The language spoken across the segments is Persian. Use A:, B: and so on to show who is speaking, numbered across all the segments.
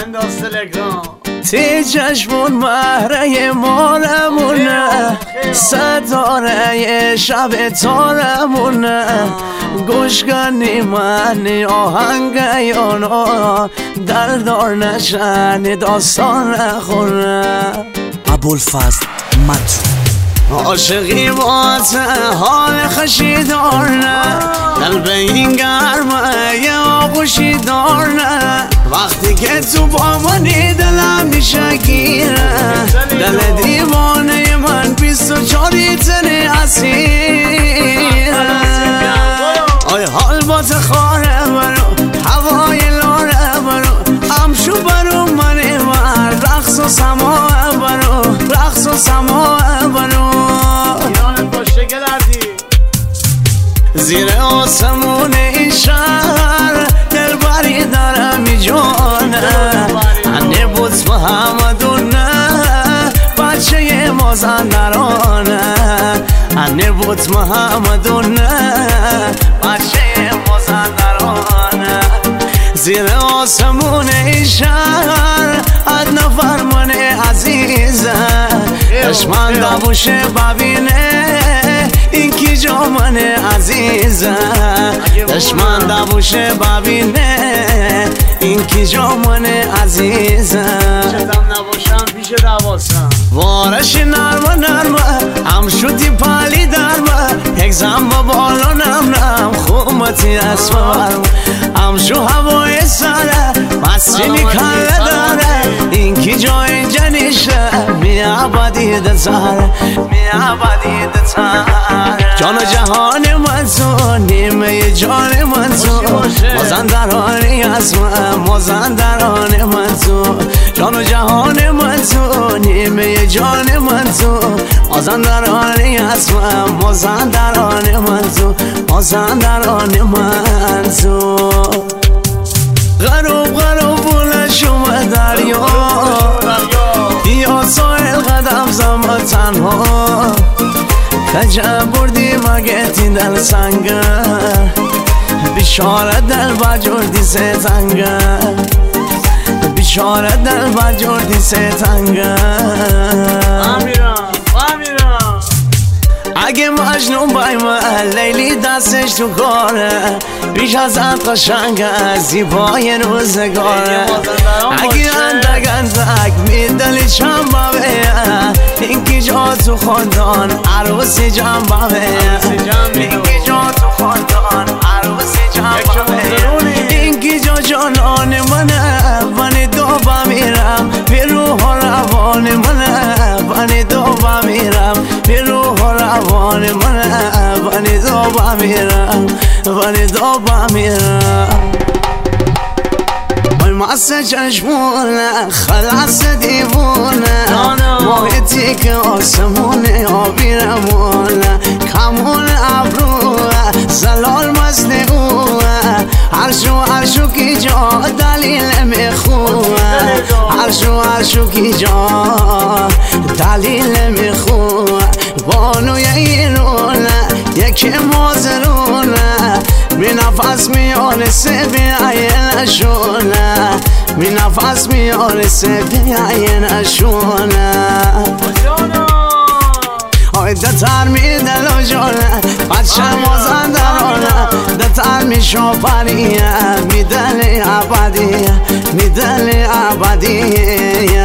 A: بنداز تلگرام
B: تی چشمون مهره مالمونه ستاره شب تارمونه گوش کنی من آهنگیانو دلدار نشن داستان نخونه
C: ابوالفضل مترو
B: عاشقی باته حال خشی دارنه قلب این گرمه یه آغوشی دارنه وقتی که تو با منی دلم میشه گیره دل دیوانه من 24 تنی اسیره آی حال با تخاره برو هوای لاره برو همشو برو منی من رقص و سماه برو رقص و سماه برو زیر آسمون این شهر دلبری دارم می جانه انه بود محمدونه بچه مازندرانه انه بود محمدونه بچه مازندرانه زیر آسمون این شهر اد نفر من عزیزه دشمن دبوشه ببینه این کی جا من عزیزه دشمن دبوشه ببینه این کی جا من عزیزه
A: چتم نباشم پیش دواسم
B: وارش نرمه نرمه هم شدی پالی درمه یک زن با بالا نم خومتی اسم برم هم شو هوای سره مسجنی کله داره این کی جا اینجا نیشه می عبدی دزاره می عبدی دزاره جان و جهان من تو نیمه جان من تو مازندرانی اسمم مازندران من تو جان و جهان من تو نیمه جان من تو مازندرانی اسمم مازندران من تو مازندران من تو غروب غروب بولشم دریا یا سایل قدم زم تنها کجا بردی مگه تی دل سنگه بیچاره دل بجردی ستنگه بیچاره دل بجردی ستنگه اگه مجنون بایمه لیلی دستش تو کاره بیش از حد قشنگه زیبای روزگاره اگه اندک اندک میدلی چنبه این کی جا تو خاندان عروسی جنبه این کی جا تو خاندان عروسی جنبه این کی جا جانان منه من دو بمیرم به روح و روان منه من دو بمیرم به روح و روان منه من دو بمیرم من دو بمیرم ماسه چشمونه خلاص دیوونه محیطی که آسمونه آبیرمونه کمون ابروه زلال مزنقوه هرشو کی جا دلیل میخوه هرشو کی جا دلیل میخوه بانوی ایرونه یکی مازرونه می نفس میارسه به عینشونه می نفس میارسه به عینشونه آی دتر می دل جانه بچه مازندرانه دتر می شاپریه می دل عبدیه می دل عبدیه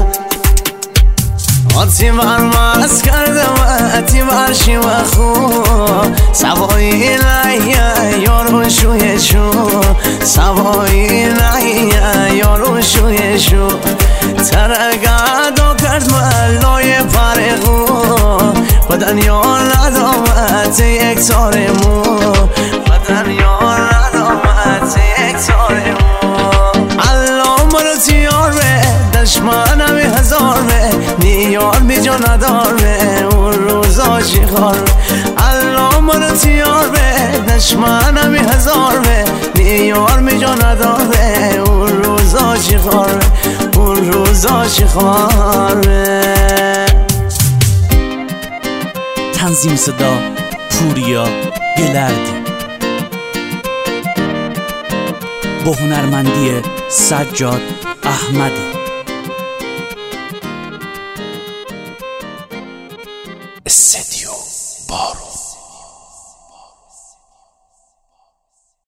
B: آتی برمز کردم آتی برشی و خوب سوایی نهیه یارو شوی شو سوایی نهیه یارو شوی شو ترگردو کرد ملای پرگو بدن یا ندامت یک تاره مو بدن یا ندامت یک تاره مو الله مرو تیاره دشمنم هزار نیار بی جا نداره اون روزا چی خار الله مرو تیار به دشمنم هزار نیار بی جا نداره اون روزا چی خار اون روزا چی خاره
C: تنظیم صدا پوریا گلردی با هنرمندی سجاد احمدی.
B: استدیو بارون.